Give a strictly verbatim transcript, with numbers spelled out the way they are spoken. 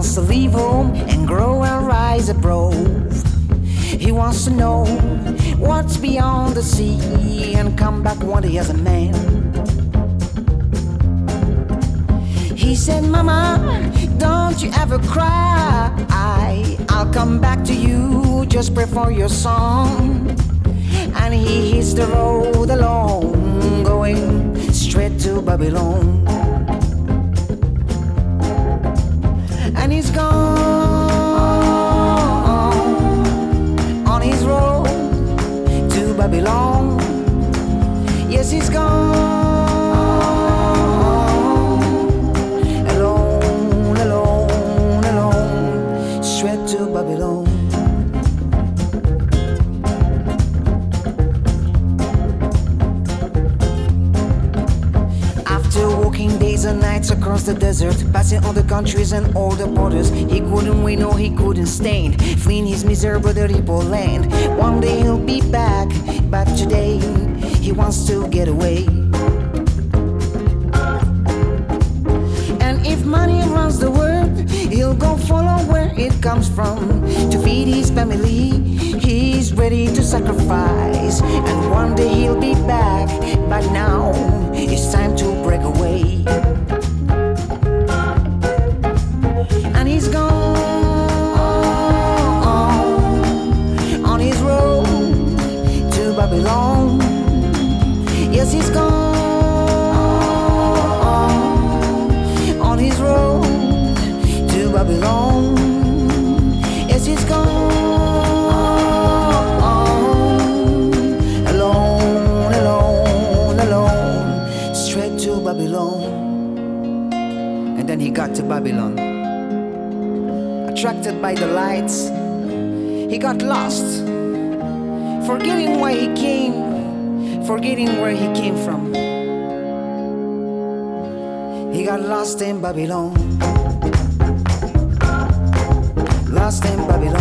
wants to leave home and grow and rise abroad. He wants to know what's beyond the sea and come back one day as a man. He said, Mama, don't you ever cry. I'll come back to you, just pray for your song. And he hits the road alone, going straight to Babylon. And he's gone on his road to Babylon. Yes, he's gone alone, alone, alone, straight to Babylon. Walking days and nights across the desert, passing all the countries and all the borders. He couldn't win, no, he couldn't stand, fleeing his miserable, dirty land. One day he'll be back, but today he wants to get away. And if money runs the world, he'll go follow where it comes from. To feed his family, he's ready to sacrifice. And one day he'll be back, but now it's time to break away. And he's gone on his road to Babylon. Yes, he's gone on his road to Babylon. Yes, he's gone alone, alone, alone, straight to Babylon. And then he got to Babylon. Attracted by the lights, he got lost, forgetting why he came, forgetting where he came from. He got lost in Babylon, lost in Babylon.